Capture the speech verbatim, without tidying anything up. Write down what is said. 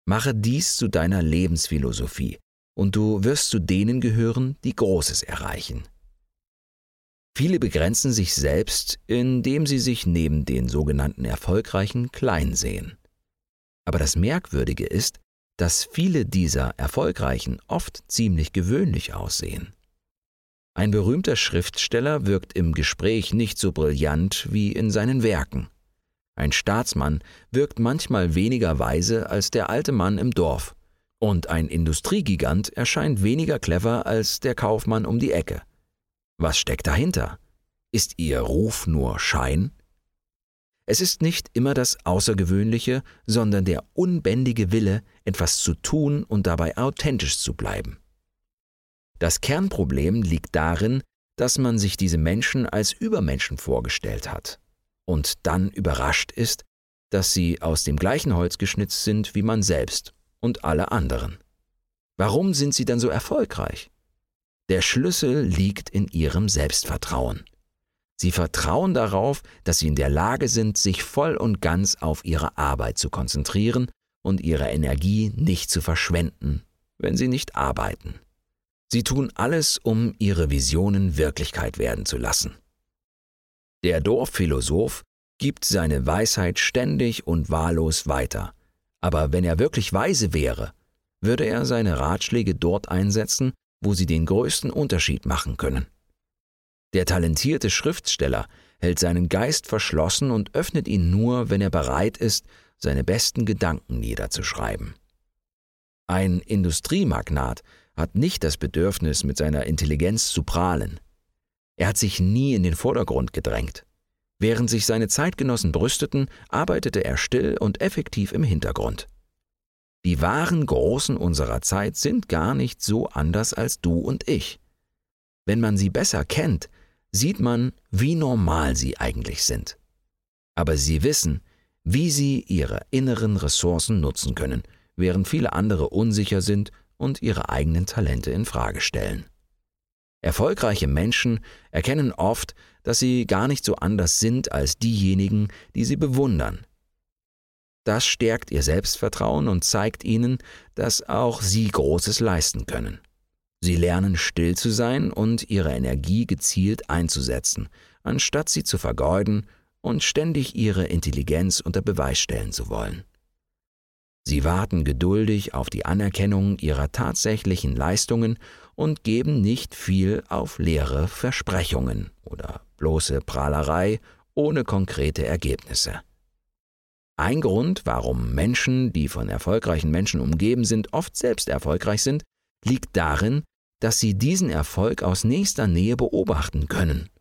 Mache dies zu deiner Lebensphilosophie und du wirst zu denen gehören, die Großes erreichen. Viele begrenzen sich selbst, indem sie sich neben den sogenannten Erfolgreichen klein sehen. Aber das Merkwürdige ist, dass viele dieser Erfolgreichen oft ziemlich gewöhnlich aussehen. Ein berühmter Schriftsteller wirkt im Gespräch nicht so brillant wie in seinen Werken. Ein Staatsmann wirkt manchmal weniger weise als der alte Mann im Dorf. Und ein Industriegigant erscheint weniger clever als der Kaufmann um die Ecke. Was steckt dahinter? Ist ihr Ruf nur Schein? Es ist nicht immer das Außergewöhnliche, sondern der unbändige Wille, etwas zu tun und dabei authentisch zu bleiben. Das Kernproblem liegt darin, dass man sich diese Menschen als Übermenschen vorgestellt hat und dann überrascht ist, dass sie aus dem gleichen Holz geschnitzt sind wie man selbst und alle anderen. Warum sind sie dann so erfolgreich? Der Schlüssel liegt in ihrem Selbstvertrauen. Sie vertrauen darauf, dass sie in der Lage sind, sich voll und ganz auf ihre Arbeit zu konzentrieren und ihre Energie nicht zu verschwenden, wenn sie nicht arbeiten. Sie tun alles, um ihre Visionen Wirklichkeit werden zu lassen. Der Dorfphilosoph gibt seine Weisheit ständig und wahllos weiter. Aber wenn er wirklich weise wäre, würde er seine Ratschläge dort einsetzen, wo sie den größten Unterschied machen können. Der talentierte Schriftsteller hält seinen Geist verschlossen und öffnet ihn nur, wenn er bereit ist, seine besten Gedanken niederzuschreiben. Ein Industriemagnat hat nicht das Bedürfnis, mit seiner Intelligenz zu prahlen. Er hat sich nie in den Vordergrund gedrängt. Während sich seine Zeitgenossen brüsteten, arbeitete er still und effektiv im Hintergrund. Die wahren Großen unserer Zeit sind gar nicht so anders als du und ich. Wenn man sie besser kennt, sieht man, wie normal sie eigentlich sind. Aber sie wissen, wie sie ihre inneren Ressourcen nutzen können, während viele andere unsicher sind und ihre eigenen Talente in Frage stellen. Erfolgreiche Menschen erkennen oft, dass sie gar nicht so anders sind als diejenigen, die sie bewundern. Das stärkt ihr Selbstvertrauen und zeigt ihnen, dass auch sie Großes leisten können. Sie lernen still zu sein und ihre Energie gezielt einzusetzen, anstatt sie zu vergeuden und ständig ihre Intelligenz unter Beweis stellen zu wollen. Sie warten geduldig auf die Anerkennung ihrer tatsächlichen Leistungen und geben nicht viel auf leere Versprechungen oder bloße Prahlerei ohne konkrete Ergebnisse. Ein Grund, warum Menschen, die von erfolgreichen Menschen umgeben sind, oft selbst erfolgreich sind, liegt darin, dass sie diesen Erfolg aus nächster Nähe beobachten können